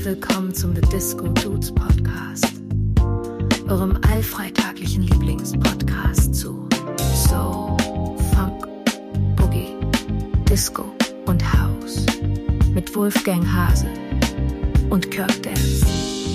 willkommen zum The Disco Dudes Podcast, eurem allfreitaglichen Lieblingspodcast zu Soul, Funk, Boogie, Disco und House mit Wolfgang Hase und Kirk Dance.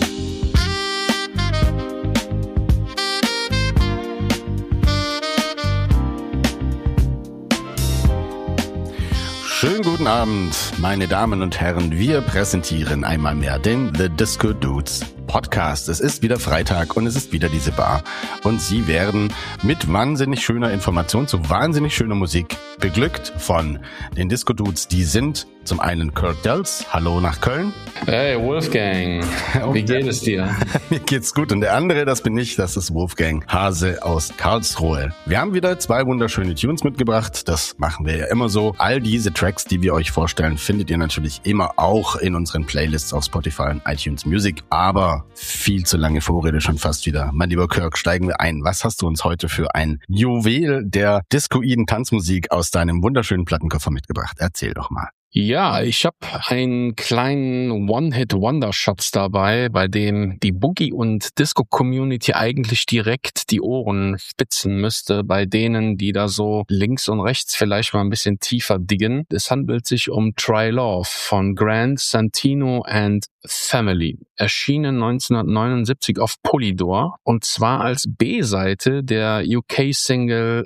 Schönen guten Abend, meine Damen und Herren. Wir präsentieren einmal mehr den The Disco Dudes Podcast. Es ist wieder Freitag und es ist wieder diese Bar. Und Sie werden mit wahnsinnig schöner Information zu wahnsinnig schöner Musik beglückt von den Disco Dudes. Die sind zum einen Kirk Dels. Hallo nach Köln. Hey Wolfgang, wie geht es dir? Mir geht's gut. Und der andere, das bin ich, das ist Wolfgang Hase aus Karlsruhe. Wir haben wieder 2 wunderschöne Tunes mitgebracht. Das machen wir ja immer so. All diese Tracks, die wir euch vorstellen, findet ihr natürlich immer auch in unseren Playlists auf Spotify und iTunes Music. Aber viel zu lange Vorrede schon fast wieder. Mein lieber Kirk, steigen wir ein. Was hast du uns heute für ein Juwel der discoiden Tanzmusik aus deinem wunderschönen Plattenkoffer mitgebracht? Erzähl doch mal. Ja, ich habe einen kleinen One-Hit-Wonder-Schatz dabei, bei dem die Boogie- und Disco-Community eigentlich direkt die Ohren spitzen müsste, bei denen, die da so links und rechts vielleicht mal ein bisschen tiefer diggen. Es handelt sich um Try Love von Grant Santino and Family, erschienen 1979 auf Polydor und zwar als B-Seite der UK-Single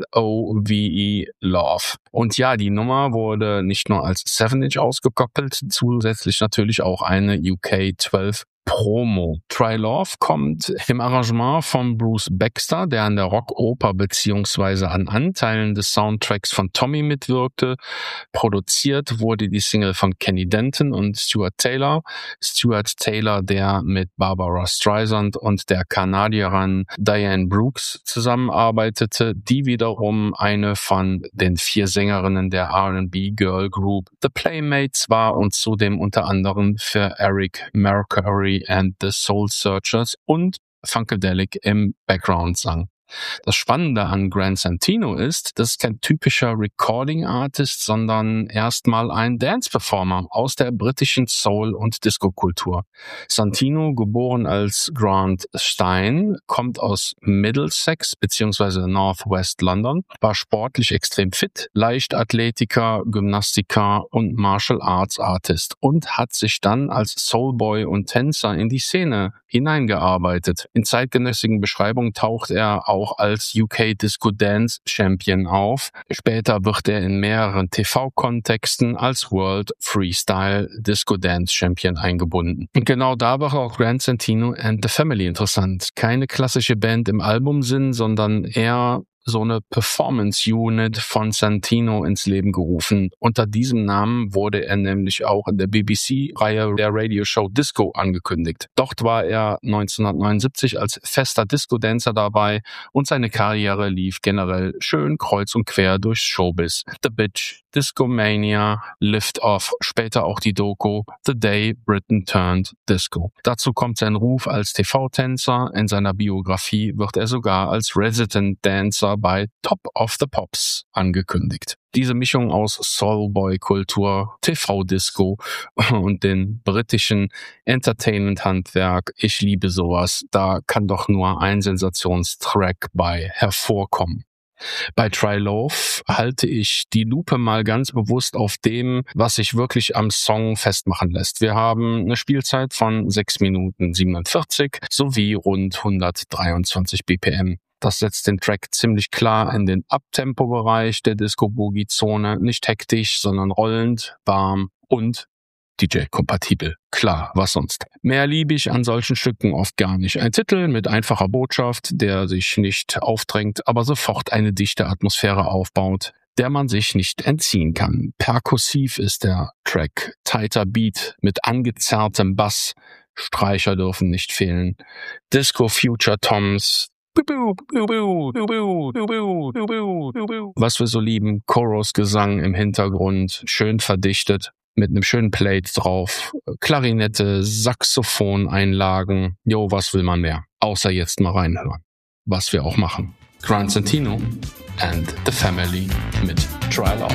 L.O.V.E. Love. Und ja, die Nummer wurde nicht nur als 7-Inch ausgekoppelt, zusätzlich natürlich auch eine UK 12 Promo. Try Love kommt im Arrangement von Bruce Baxter, der an der Rockoper bzw. an Anteilen des Soundtracks von Tommy mitwirkte. Produziert wurde die Single von Kenny Denton und Stuart Taylor. Stuart Taylor, der mit Barbara Streisand und der Kanadierin Diane Brooks zusammenarbeitete, die wiederum eine von den 4 Sängerinnen der R&B Girl Group The Playmates war und zudem unter anderem für Eric Mercury and the Soul Searchers und Funkadelic im Background sang. Das Spannende an Grant Santino ist, das ist kein typischer Recording-Artist, sondern erstmal ein Dance-Performer aus der britischen Soul- und Disco-Kultur. Santino, geboren als Grant Stein, kommt aus Middlesex bzw. Northwest London, war sportlich extrem fit, Leichtathletiker, Gymnastiker und Martial Arts Artist und hat sich dann als Soulboy und Tänzer in die Szene hineingearbeitet. In zeitgenössigen Beschreibungen taucht er auch als UK Disco Dance Champion auf. Später wird er in mehreren TV-Kontexten als World Freestyle Disco Dance Champion eingebunden. Und genau da war auch Grant Santino and the Family interessant. Keine klassische Band im Albumsinn, sondern eher so eine Performance-Unit von Santino ins Leben gerufen. Unter diesem Namen wurde er nämlich auch in der BBC-Reihe der Radioshow Disco angekündigt. Dort war er 1979 als fester Disco-Dancer dabei und seine Karriere lief generell schön kreuz und quer durchs Showbiz. The Bitch, Discomania, Lift Off, später auch die Doku The Day Britain Turned Disco. Dazu kommt sein Ruf als TV-Tänzer. In seiner Biografie wird er sogar als Resident Dancer bei Top of the Pops angekündigt. Diese Mischung aus Soulboy-Kultur, TV-Disco und den britischen Entertainment-Handwerk, ich liebe sowas, da kann doch nur ein Sensationstrack bei hervorkommen. Bei Try Love halte ich die Lupe mal ganz bewusst auf dem, was sich wirklich am Song festmachen lässt. Wir haben eine Spielzeit von 6 Minuten 47 sowie rund 123 BPM. Das setzt den Track ziemlich klar in den Uptempo-Bereich der Disco-Boogie-Zone. Nicht hektisch, sondern rollend, warm und DJ-kompatibel. Klar, was sonst. Mehr liebe ich an solchen Stücken oft gar nicht. Ein Titel mit einfacher Botschaft, der sich nicht aufdrängt, aber sofort eine dichte Atmosphäre aufbaut, der man sich nicht entziehen kann. Perkussiv ist der Track. Tighter Beat mit angezerrtem Bass. Streicher dürfen nicht fehlen. Disco-Future Toms. Was wir so lieben, Chorus-Gesang im Hintergrund, schön verdichtet, mit einem schönen Plate drauf, Klarinette, Saxophon-Einlagen, jo, was will man mehr? Außer jetzt mal reinhören, was wir auch machen. Grant Santino and the Family mit Try Love.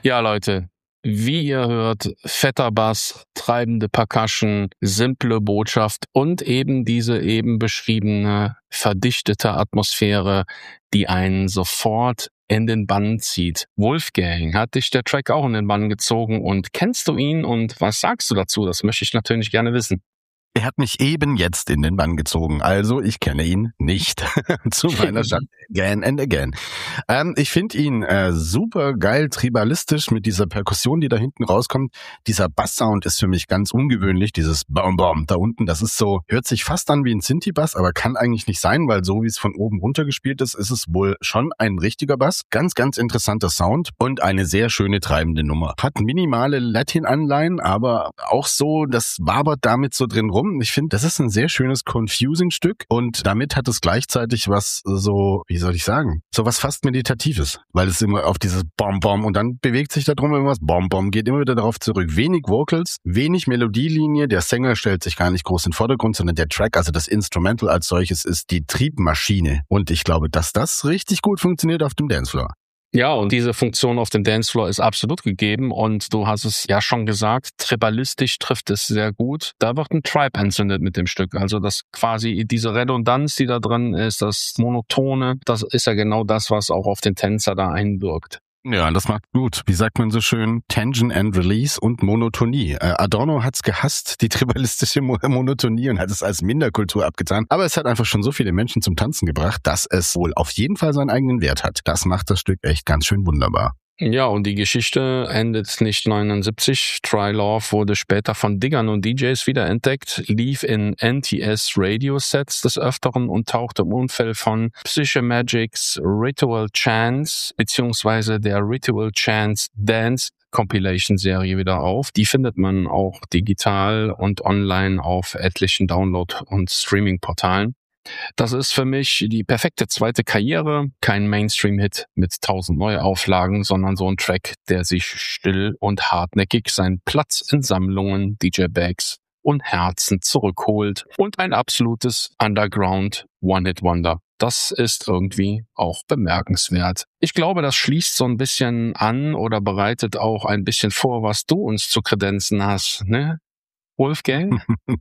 Ja, Leute, wie ihr hört, fetter Bass, treibende Percussion, simple Botschaft und eben diese eben beschriebene verdichtete Atmosphäre, die einen sofort in den Bann zieht. Wolfgang, hat dich der Track auch in den Bann gezogen und kennst du ihn und was sagst du dazu? Das möchte ich natürlich gerne wissen. Er hat mich eben jetzt in den Bann gezogen, also ich kenne ihn nicht. Zu meiner Stadt. Again and again. Ich finde ihn super geil, tribalistisch mit dieser Perkussion, die da hinten rauskommt. Dieser Basssound ist für mich ganz ungewöhnlich, dieses Bam-Bam da unten. Das ist so, hört sich fast an wie ein Synthi-Bass, aber kann eigentlich nicht sein, weil so wie es von oben runter gespielt ist, ist es wohl schon ein richtiger Bass. Ganz, ganz interessanter Sound und eine sehr schöne treibende Nummer. Hat minimale Latin-Anleihen, aber auch so, das wabert damit so drin rum. Ich finde, das ist ein sehr schönes Confusing-Stück und damit hat es gleichzeitig was so, wie soll ich sagen, so was fast Meditatives, weil es immer auf dieses Bom-Bom und dann bewegt sich da drum irgendwas, Bom-Bom, geht immer wieder darauf zurück. Wenig Vocals, wenig Melodielinie, der Sänger stellt sich gar nicht groß in den Vordergrund, sondern der Track, also das Instrumental als solches, ist die Triebmaschine und ich glaube, dass das richtig gut funktioniert auf dem Dancefloor. Ja, und diese Funktion auf dem Dancefloor ist absolut gegeben und du hast es ja schon gesagt, tribalistisch trifft es sehr gut. Da wird ein Tribe entzündet mit dem Stück, also das quasi diese Redundanz, die da drin ist, das Monotone, das ist ja genau das, was auch auf den Tänzer da einwirkt. Ja, das macht gut. Wie sagt man so schön? Tension and Release und Monotonie. Adorno hat's gehasst, die tribalistische Monotonie und hat es als Minderkultur abgetan. Aber es hat einfach schon so viele Menschen zum Tanzen gebracht, dass es wohl auf jeden Fall seinen eigenen Wert hat. Das macht das Stück echt ganz schön wunderbar. Ja, und die Geschichte endet nicht 79. Try Love wurde später von Diggern und DJs wiederentdeckt, lief in NTS-Radio-Sets des Öfteren und tauchte im Umfeld von Psychemagics Ritual Chants beziehungsweise der Ritual Chants Dance Compilation-Serie wieder auf. Die findet man auch digital und online auf etlichen Download- und Streaming-Portalen. Das ist für mich die perfekte zweite Karriere. Kein Mainstream-Hit mit 1000 Neuauflagen, sondern so ein Track, der sich still und hartnäckig seinen Platz in Sammlungen, DJ-Bags und Herzen zurückholt. Und ein absolutes Underground One-Hit-Wonder. Das ist irgendwie auch bemerkenswert. Ich glaube, das schließt so ein bisschen an oder bereitet auch ein bisschen vor, was du uns zu kredenzen hast, ne? Wolfgang?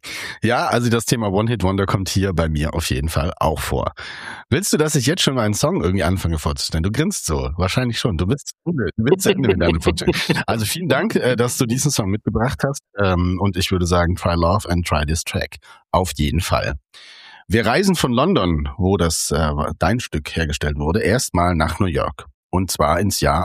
Ja, also das Thema One-Hit-Wonder kommt hier bei mir auf jeden Fall auch vor. Willst du, dass ich jetzt schon mal einen Song irgendwie anfange vorzustellen? Du grinst so. Wahrscheinlich schon. Du willst Ende mit deinem Vorstellung. Also vielen Dank, dass du diesen Song mitgebracht hast. Und ich würde sagen, try love and try this track. Auf jeden Fall. Wir reisen von London, wo das dein Stück hergestellt wurde, erstmal nach New York. Und zwar ins Jahr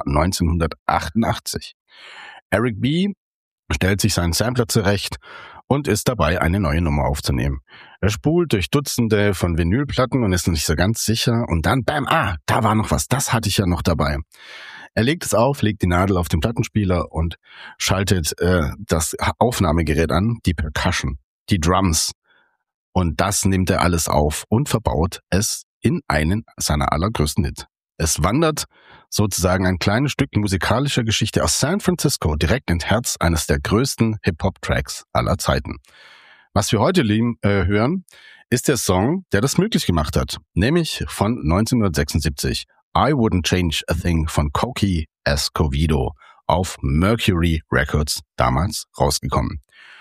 1988. Eric B. stellt sich seinen Sampler zurecht und ist dabei, eine neue Nummer aufzunehmen. Er spult durch Dutzende von Vinylplatten und ist nicht so ganz sicher und dann, bam, da war noch was, das hatte ich ja noch dabei. Er legt es auf, legt die Nadel auf den Plattenspieler und schaltet das Aufnahmegerät an, die Percussion, die Drums. Und das nimmt er alles auf und verbaut es in einen seiner allergrößten Hit. Es wandert sozusagen ein kleines Stück musikalischer Geschichte aus San Francisco direkt ins Herz eines der größten Hip-Hop-Tracks aller Zeiten. Was wir heute hören, ist der Song, der das möglich gemacht hat, nämlich von 1976, I Wouldn't Change a Thing von Cokie Escovedo auf Mercury Records damals rausgekommen.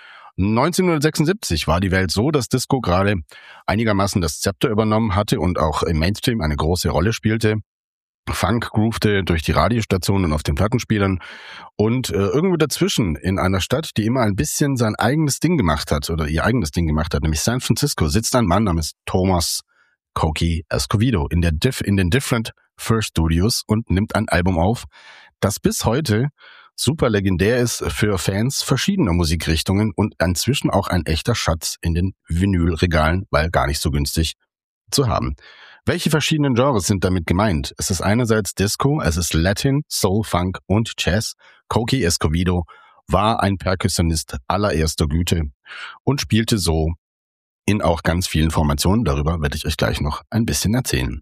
1976 war die Welt so, dass Disco gerade einigermaßen das Zepter übernommen hatte und auch im Mainstream eine große Rolle spielte. Funk groovte durch die Radiostationen auf den Plattenspielern und irgendwo dazwischen in einer Stadt, die immer ein bisschen sein eigenes Ding gemacht hat oder ihr eigenes Ding gemacht hat, nämlich San Francisco, sitzt ein Mann namens Thomas Cokie Escovedo in den Different First Studios und nimmt ein Album auf, das bis heute super legendär ist für Fans verschiedener Musikrichtungen und inzwischen auch ein echter Schatz in den Vinylregalen, weil gar nicht so günstig zu haben. Welche verschiedenen Genres sind damit gemeint? Es ist einerseits Disco, es ist Latin, Soul, Funk und Jazz. Cokie Escovedo war ein Perkussionist allererster Güte und spielte so in auch ganz vielen Formationen. Darüber werde ich euch gleich noch ein bisschen erzählen.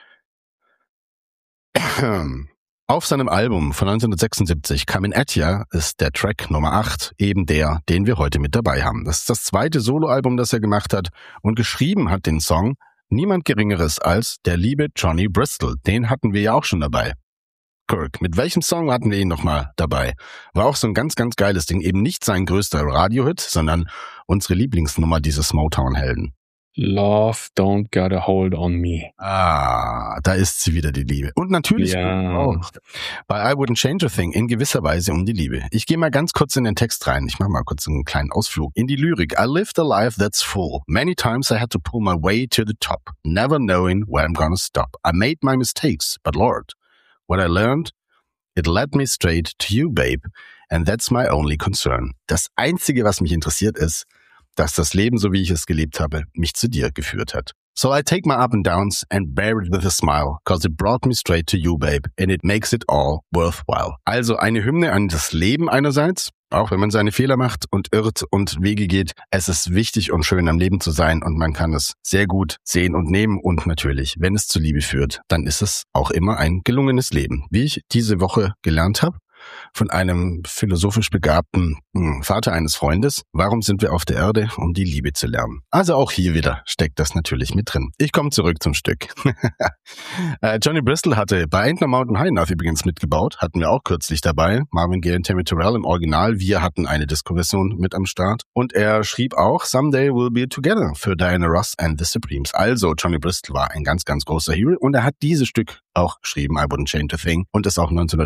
Auf seinem Album von 1976, Come At Ya, ist der Track Nummer 8 eben der, den wir heute mit dabei haben. Das ist das zweite Soloalbum, das er gemacht hat und geschrieben hat den Song niemand Geringeres als der liebe Johnny Bristol. Den hatten wir ja auch schon dabei. Kirk. Mit welchem Song hatten wir ihn nochmal dabei? War auch so ein ganz, ganz geiles Ding. Eben nicht sein größter Radiohit, sondern unsere Lieblingsnummer dieses Motown-Helden. Love don't got a hold on me. Ah, da ist sie wieder, die Liebe. Und natürlich auch bei I Wouldn't Change a Thing in gewisser Weise um die Liebe. Ich gehe mal ganz kurz in den Text rein. Ich mache mal kurz einen kleinen Ausflug in die Lyrik. I lived a life that's full. Many times I had to pull my way to the top, never knowing where I'm gonna stop. I made my mistakes, but Lord, what I learned, it led me straight to you, babe. And that's my only concern. Das Einzige, was mich interessiert, ist, dass das Leben, so wie ich es gelebt habe, mich zu dir geführt hat. So I take my up and downs and bear it with a smile, cause it brought me straight to you, babe, and it makes it all worthwhile. Also eine Hymne an das Leben einerseits, auch wenn man seine Fehler macht und irrt und Wege geht. Es ist wichtig und schön, am Leben zu sein und man kann es sehr gut sehen und nehmen. Und natürlich, wenn es zur Liebe führt, dann ist es auch immer ein gelungenes Leben. Wie ich diese Woche gelernt habe, von einem philosophisch begabten Vater eines Freundes. Warum sind wir auf der Erde? Um die Liebe zu lernen. Also auch hier wieder steckt das natürlich mit drin. Ich komme zurück zum Stück. Johnny Bristol hatte bei Ain't No Mountain High Enough übrigens mitgebaut. Hatten wir auch kürzlich dabei. Marvin Gaye und Tammy Terrell im Original. Wir hatten eine Disco-Version mit am Start. Und er schrieb auch Someday We'll Be Together für Diana Ross and the Supremes. Also Johnny Bristol war ein ganz, ganz großer Hero. Und er hat dieses Stück auch geschrieben, I Wouldn't Change a Thing. Und es auch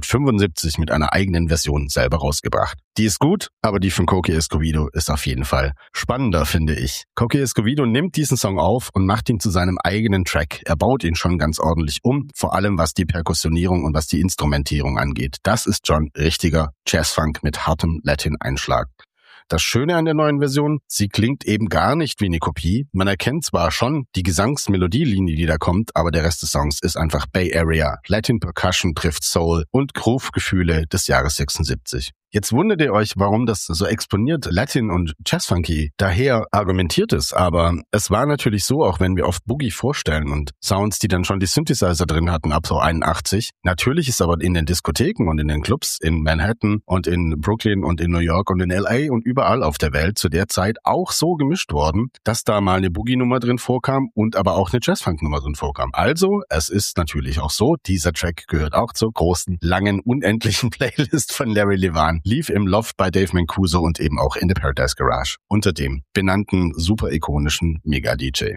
1975 mit einer eigenen Version selber rausgebracht. Die ist gut, aber die von Coqui Escovedo ist auf jeden Fall spannender, finde ich. Coqui Escovedo nimmt diesen Song auf und macht ihn zu seinem eigenen Track. Er baut ihn schon ganz ordentlich um, vor allem was die Perkussionierung und was die Instrumentierung angeht. Das ist schon richtiger Jazzfunk mit hartem Latin-Einschlag. Das Schöne an der neuen Version, sie klingt eben gar nicht wie eine Kopie. Man erkennt zwar schon die Gesangsmelodielinie, die da kommt, aber der Rest des Songs ist einfach Bay Area. Latin Percussion trifft Soul und Groove-Gefühle des Jahres 76. Jetzt wundert ihr euch, warum das so exponiert Latin und Jazzfunky daher argumentiert ist, aber es war natürlich so, auch wenn wir oft Boogie vorstellen und Sounds, die dann schon die Synthesizer drin hatten ab so 81. Natürlich ist aber in den Diskotheken und in den Clubs in Manhattan und in Brooklyn und in New York und in LA und überall auf der Welt zu der Zeit auch so gemischt worden, dass da mal eine Boogie-Nummer drin vorkam und aber auch eine Jazzfunk-Nummer drin vorkam. Also, es ist natürlich auch so, dieser Track gehört auch zur großen, langen, unendlichen Playlist von Larry Levan. Lief im Loft bei Dave Mancuso und eben auch in The Paradise Garage unter dem benannten, super ikonischen Mega-DJ.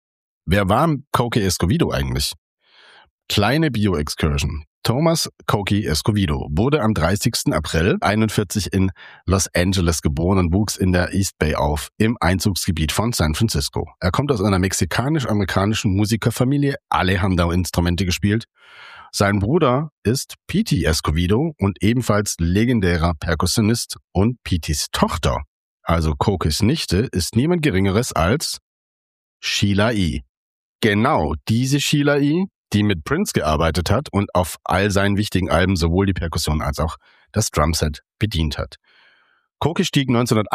Wer war Coqui Escovedo eigentlich? Kleine Bio-Excursion. Thomas Coqui Escovedo wurde am 30. April 41 in Los Angeles geboren und wuchs in der East Bay auf, im Einzugsgebiet von San Francisco. Er kommt aus einer mexikanisch-amerikanischen Musikerfamilie, alle haben da Instrumente gespielt. Sein Bruder ist Pete Escovedo und ebenfalls legendärer Perkussionist, und Petes Tochter, also Coquis Nichte, ist niemand Geringeres als Sheila E. Genau diese Sheila E., die mit Prince gearbeitet hat und auf all seinen wichtigen Alben sowohl die Perkussion als auch das Drumset bedient hat. Coqui stieg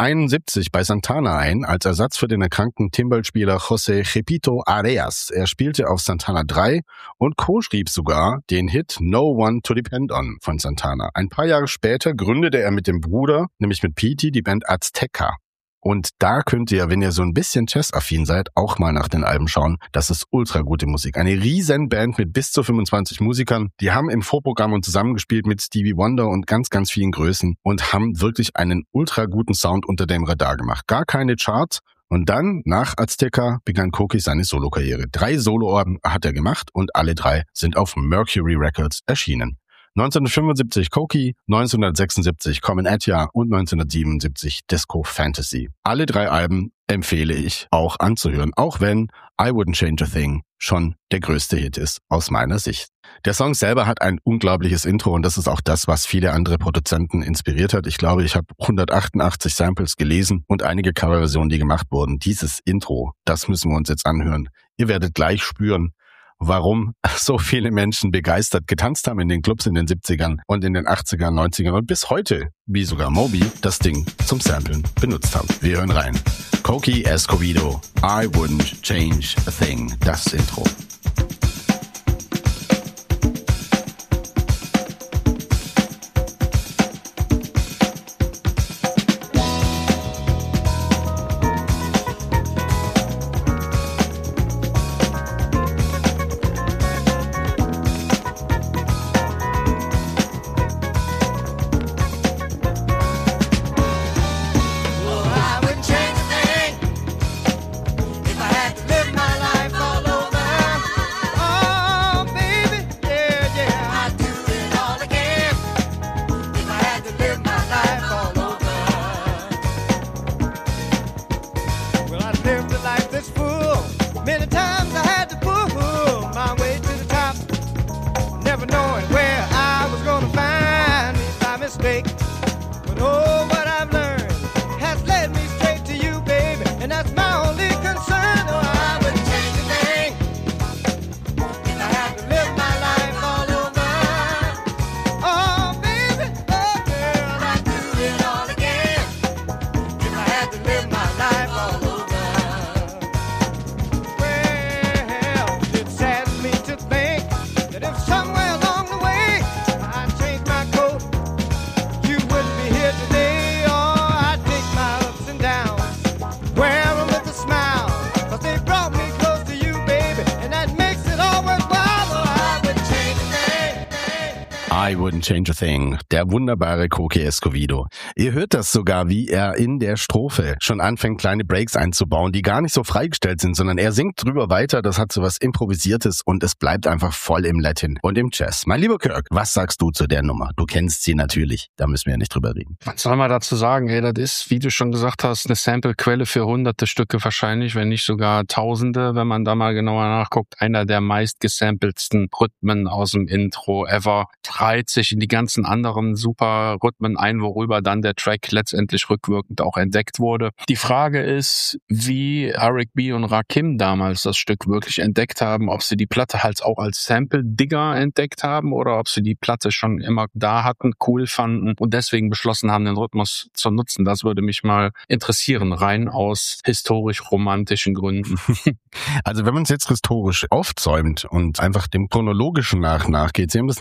1971 bei Santana ein, als Ersatz für den erkrankten Timbal-Spieler José Chepito Areas. Er spielte auf Santana 3 und co-schrieb sogar den Hit No One to Depend On von Santana. Ein paar Jahre später gründete er mit dem Bruder, nämlich mit Pete, die Band Azteca. Und da könnt ihr, wenn ihr so ein bisschen jazzaffin seid, auch mal nach den Alben schauen. Das ist ultra gute Musik. Eine riesen Band mit bis zu 25 Musikern. Die haben im Vorprogramm und zusammengespielt mit Stevie Wonder und ganz, ganz vielen Größen und haben wirklich einen ultra guten Sound unter dem Radar gemacht. Gar keine Charts. Und dann, nach Azteca, begann Coqui seine Solokarriere. 3 Soloalben hat er gemacht und alle 3 sind auf Mercury Records erschienen. 1975 Coqui, 1976 Common Atya und 1977 Disco Fantasy. Alle 3 Alben empfehle ich auch anzuhören, auch wenn I Wouldn't Change a Thing schon der größte Hit ist, aus meiner Sicht. Der Song selber hat ein unglaubliches Intro und das ist auch das, was viele andere Produzenten inspiriert hat. Ich glaube, ich habe 188 Samples gelesen und einige Coverversionen, die gemacht wurden. Dieses Intro, das müssen wir uns jetzt anhören. Ihr werdet gleich spüren, warum so viele Menschen begeistert getanzt haben in den Clubs in den 70ern und in den 80ern, 90ern und bis heute, wie sogar Moby, das Ding zum Samplen benutzt haben. Wir hören rein. Coqui Escovedo, I Wouldn't Change a Thing, das Intro. lived a life that's full. Many times I had to pull my way to the top, never knowing where I was gonna find me by mistake. But oh, what I've learned has led me straight to you, baby, and that's my only concern. Oh, I wouldn't change a thing if I had to live my life all over. Oh, baby, oh, girl, I'd do it all again if I had to live my life all over. Well, it saddens me to think that if somewhere along the way I changed my coat, you wouldn't be here today. Oh, I'd take my ups and downs, wear them with a smile, 'cause they brought me close to you, baby, and that makes it all worthwhile. Oh, I wouldn't change a thing. I wouldn't change a thing. Der wunderbare Coque Escovedo. Ihr hört das sogar, wie er in der Strophe schon anfängt, kleine Breaks einzubauen, die gar nicht so freigestellt sind, sondern er singt drüber weiter. Das hat so was Improvisiertes und es bleibt einfach voll im Latin und im Jazz. Mein lieber Kirk, was sagst du zu der Nummer? Du kennst sie natürlich. Da müssen wir ja nicht drüber reden. Was soll man dazu sagen? Ey, das ist, wie du schon gesagt hast, eine Sample-Quelle für hunderte Stücke wahrscheinlich, wenn nicht sogar Tausende, wenn man da mal genauer nachguckt. Einer der meist gesampelsten Rhythmen aus dem Intro ever. Reiht sich in die ganzen anderen super Rhythmen ein, worüber dann der Track letztendlich rückwirkend auch entdeckt wurde. Die Frage ist, wie Eric B. und Rakim damals das Stück wirklich entdeckt haben, ob sie die Platte halt auch als Sample-Digger entdeckt haben oder ob sie die Platte schon immer da hatten, cool fanden und deswegen beschlossen haben, den Rhythmus zu nutzen. Das würde mich mal interessieren, rein aus historisch-romantischen Gründen. Also wenn man es jetzt historisch aufzäumt und einfach dem chronologischen nachgeht, sie haben das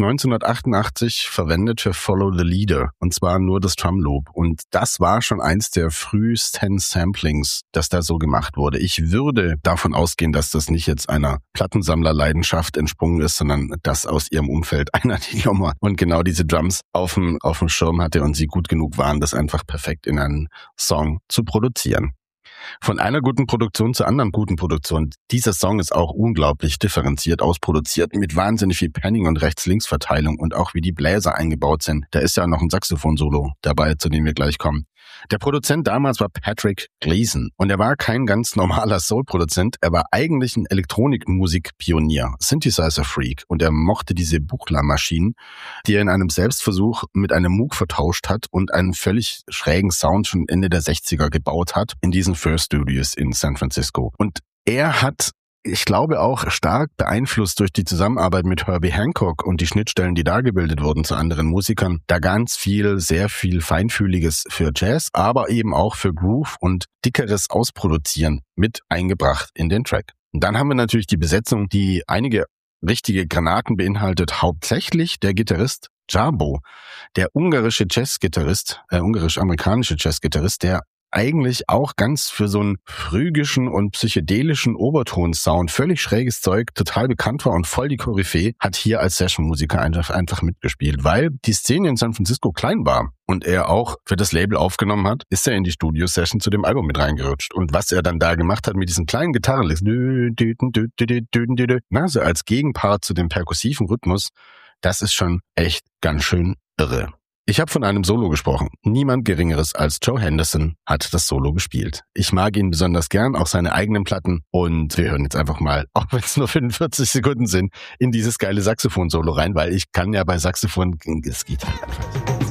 1988 verwendet für Follow the Leader und zwar nur das Drum Loop und das war schon eins der frühesten Samplings, das da so gemacht wurde. Ich würde davon ausgehen, dass das nicht jetzt einer Plattensammlerleidenschaft entsprungen ist, sondern dass aus ihrem Umfeld einer die Nummer und genau diese Drums auf dem Schirm hatte und sie gut genug waren, das einfach perfekt in einen Song zu produzieren. Von einer guten Produktion zur anderen guten Produktion. Dieser Song ist auch unglaublich differenziert ausproduziert mit wahnsinnig viel Panning und Rechts-Links-Verteilung und auch wie die Bläser eingebaut sind. Da ist ja noch ein Saxophon-Solo dabei, zu dem wir gleich kommen. Der Produzent damals war Patrick Gleason und er war kein ganz normaler Soul-Produzent, er war eigentlich ein Elektronikmusik-Pionier, Synthesizer-Freak und er mochte diese Buchla-Maschinen, die er in einem Selbstversuch mit einem Moog vertauscht hat und einen völlig schrägen Sound schon Ende der 60er gebaut hat in diesen First Studios in San Francisco. Und er hat, ich glaube auch stark beeinflusst durch die Zusammenarbeit mit Herbie Hancock und die Schnittstellen, die da gebildet wurden zu anderen Musikern, da ganz viel, sehr viel Feinfühliges für Jazz, aber eben auch für Groove und dickeres Ausproduzieren mit eingebracht in den Track. Und dann haben wir natürlich die Besetzung, die einige richtige Granaten beinhaltet, hauptsächlich der Gitarrist Jarbo, der ungarisch-amerikanische Jazzgitarrist, der eigentlich auch ganz für so einen phrygischen und psychedelischen Obertonsound, völlig schräges Zeug, total bekannt war und voll die Koryphäe, hat hier als Session-Musiker einfach mitgespielt. Weil die Szene in San Francisco klein war und er auch für das Label aufgenommen hat, ist er in die Studio-Session zu dem Album mit reingerutscht. Und was er dann da gemacht hat mit diesen kleinen Gitarrenlicks, so als Gegenpart zu dem perkussiven Rhythmus, das ist schon echt ganz schön irre. Ich habe von einem Solo gesprochen. Niemand Geringeres als Joe Henderson hat das Solo gespielt. Ich mag ihn besonders gern, auch seine eigenen Platten. Und wir hören jetzt einfach mal, auch wenn es nur 45 Sekunden sind, in dieses geile Saxophon-Solo rein, weil ich kann ja bei Saxophon, es geht halt einfach.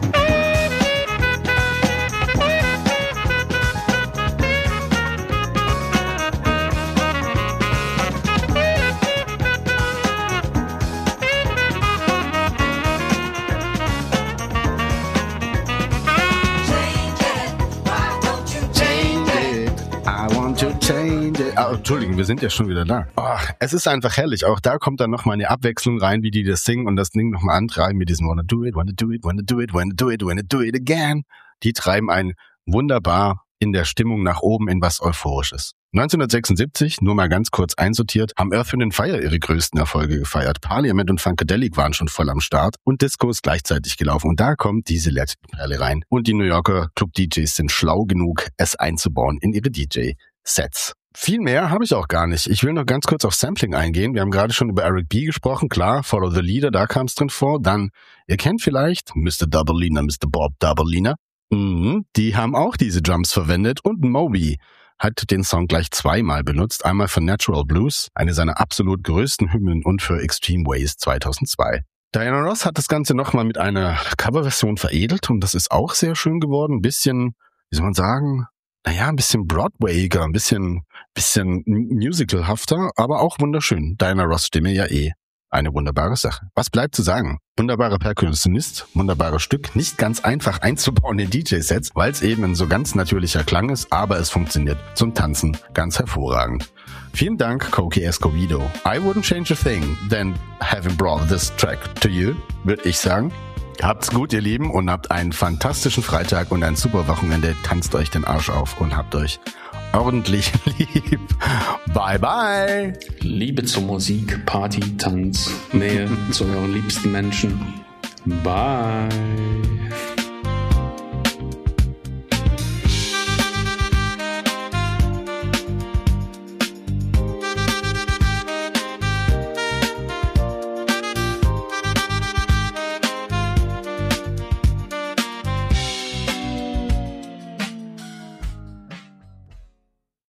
Entschuldigung, wir sind ja schon wieder da. Es ist einfach herrlich. Auch da kommt dann nochmal eine Abwechslung rein, wie die das singen und das Ding nochmal antreiben mit diesem wanna do it, wanna do it, wanna do it, wanna do it, wanna do it again. Die treiben einen wunderbar in der Stimmung nach oben in was Euphorisches. 1976, nur mal ganz kurz einsortiert, haben Earth, Wind & Fire ihre größten Erfolge gefeiert. Parliament und Funkadelic waren schon voll am Start und Disco ist gleichzeitig gelaufen. Und da kommt diese Latin-Perle rein. Und die New Yorker Club-DJs sind schlau genug, es einzubauen in ihre DJ-Sets. Viel mehr habe ich auch gar nicht. Ich will noch ganz kurz auf Sampling eingehen. Wir haben gerade schon über Eric B. gesprochen. Klar, Follow the Leader, da kam es drin vor. Dann, ihr kennt vielleicht Mr. Doublelina, Mr. Bob Doublelina. Die haben auch diese Drums verwendet und Moby hat den Song gleich zweimal benutzt. Einmal für Natural Blues, eine seiner absolut größten Hymnen, und für Extreme Ways 2002. Diana Ross hat das Ganze nochmal mit einer Coverversion veredelt und das ist auch sehr schön geworden. Ein bisschen, wie soll man sagen, ein bisschen Broadwayiger, ein bisschen musicalhafter, aber auch wunderschön. Diana Ross Stimme ja eine wunderbare Sache. Was bleibt zu sagen? Wunderbarer Perkussionist, wunderbares Stück, nicht ganz einfach einzubauen in DJ-Sets, weil es eben ein so ganz natürlicher Klang ist, aber es funktioniert zum Tanzen ganz hervorragend. Vielen Dank, Coki Escovedo. I wouldn't change a thing than having brought this track to you, würde ich sagen. Habt's gut, ihr Lieben, und habt einen fantastischen Freitag und ein super Wochenende. Tanzt euch den Arsch auf und habt euch ordentlich lieb. Bye, bye. Liebe zur Musik, Party, Tanz, Nähe zu euren liebsten Menschen. Bye.